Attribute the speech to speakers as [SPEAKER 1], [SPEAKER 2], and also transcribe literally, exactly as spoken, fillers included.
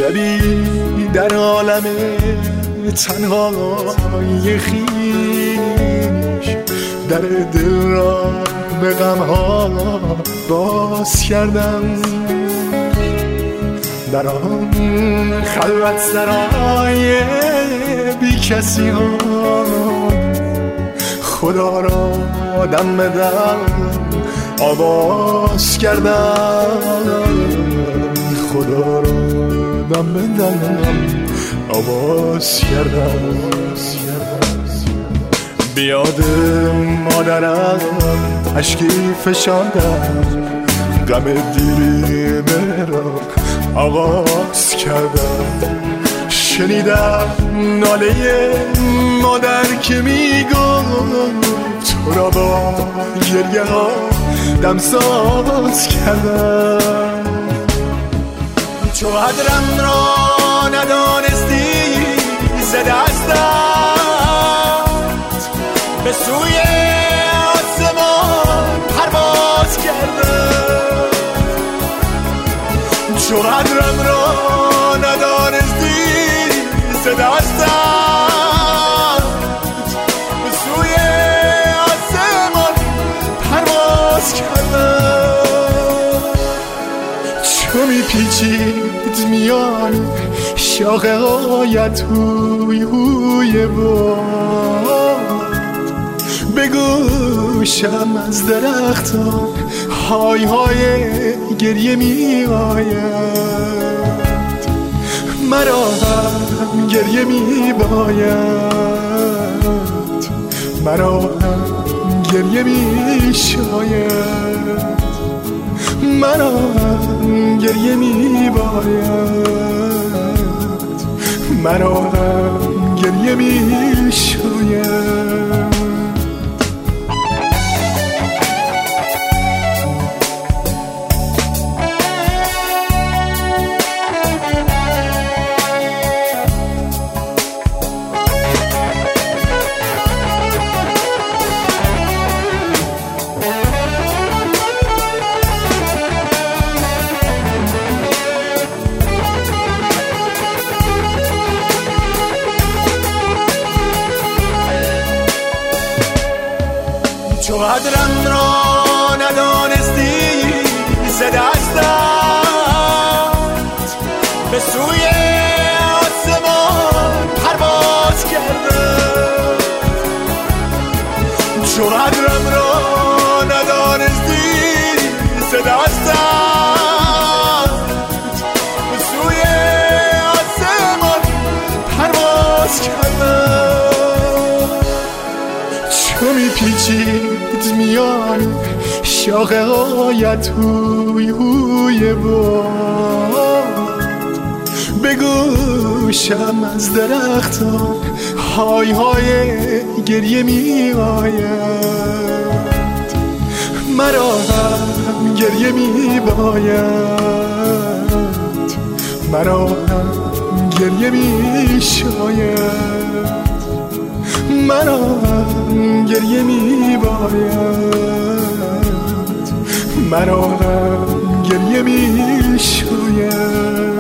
[SPEAKER 1] شبی در عالم تنهای خویش در دل را به غمها باز کردم. در آن خلوت سرای بی کسی ها خدا را دم به دم آواز کردم. خدا را دم به دم آواز کردم. بیاد مادرم اشکی فشاندم، غم دیرینه را آغاز کردم. شنیدم ناله مادر که میگفت تو را با گریه ها دمساز کردم. چو قدرم را ندانستی ز دستت به سوی آسمان پرواز کردم. چو قدرم را ندانستی ز دستت به سوی آسمان پرواز کردم. چو میپیچید میان شاخه هایت هوی هوی باد، به گوشم از درختان های های گریه می آید. مرا هم گریه می باید، مرا هم گریه می شاید، مرا هم گریه می باید، مرا هم گریه می شاید. چو قدرم را ندانستی ز دستت به سوی آسمان پرواز کردم. چو قدرم را ندانستی ز دستت به سوی آسمان پرواز کردم. چو میپیچید میان شاخه هایت هوی هوی باد، به گوشم از درختان های های گریه می آید. مرا هم گریه می باید، مرا هم گریه می شاید، مرا هم گریه می باید، مرا هم گریه می شاید.